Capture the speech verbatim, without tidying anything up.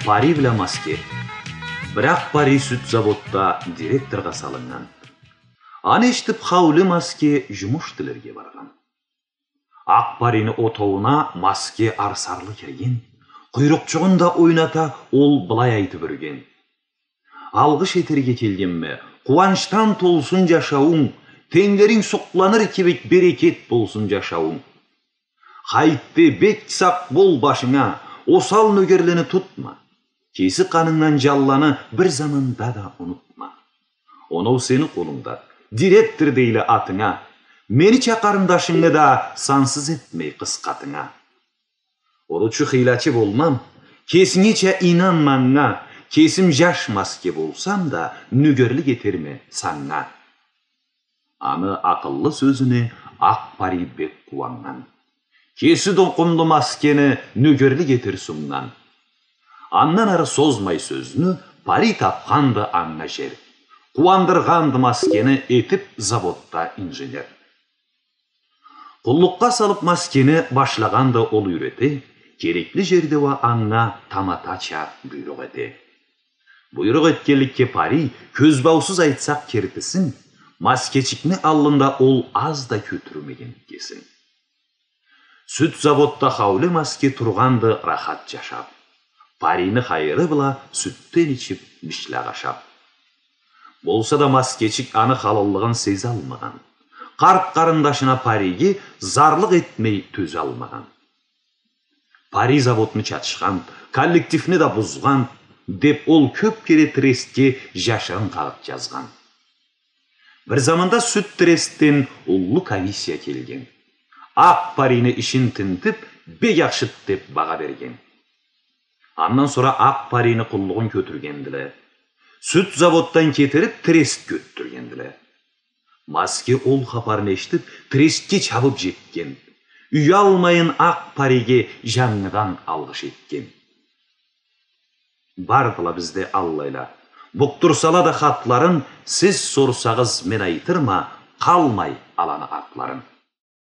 Пари біле маске. Бірақ Пари сүт заводта директорға салынған. Аны ештіп Хаулы маске жұмыш тілерге барған. Ақ Парины отауына маске арсарлы керген. Құйрықчығында ойната ол былай айтып үрген. Алғыш етерге келгенме, қуаныштан толсын жашауың, теңдерің соқланыр кебек берекет болсын жашауың. Қайтты бек сақ бол башыңа, осал нөгерлені тұтма. Кесі қаныңнан жалланы бір заманда да ұнытма. Онау сені қолыңда, директор дейлі атыңа, мені чақарындашыңы да сансыз етмей қысқатыңа. Олучу хилачы болмам, кесіңече инанмаңа, кесім жаш маске болсам да нүгерлік етерме саңа. Аны ақыллы сөзіне Ақ Пари бек қуанған. Кесі доқымды маскені нүгерлік етер сұмнан. Аннан ары созмай сөзіні Пари тапқанды аңға жер. Қуандырғанды маскені етіп заводта инженер. Құллыққа салып маскені башлағанды ол үйреті, керекли жерде ва аңға таматача бұйрық еті. Бұйрық еткелікке Пари көзбаусыз айтсақ кертісін, маскечікні алында ол аз да көтірмеген кесін. Сүт заводта Хаулы маске тұрғанды рахат жашап. Парины хайыры бұла сүттен ішіп бішлі қашап. Болса да маскечік аны халалығын сезе алмаған. Қарт қарындашына Париге зарлық етмей төз алмаған. Пари заводны чатышқан, коллективні да бұзған, деп ол көп кере трестке жашырын қағып жазған. Бір заманда сүт тресттен ұллы комиссия келген. Ақ Парины ішін тінтіп, бек ақшыт деп баға берген. Аннан sonra Ақ Парины құллығын көтіргенділі. Сүт заводтан кетіріп, трест көттіргенділі. Маске ол хапарын ештіп, трестке чабып жеткен. Үй алмайын Ақ Париге жаңыдан алғыш еткен. Бардыла бізде Аллайла. Бұқтырсала да хатларын, сіз сорсағыз мен айтырма, қалмай аланы атларын.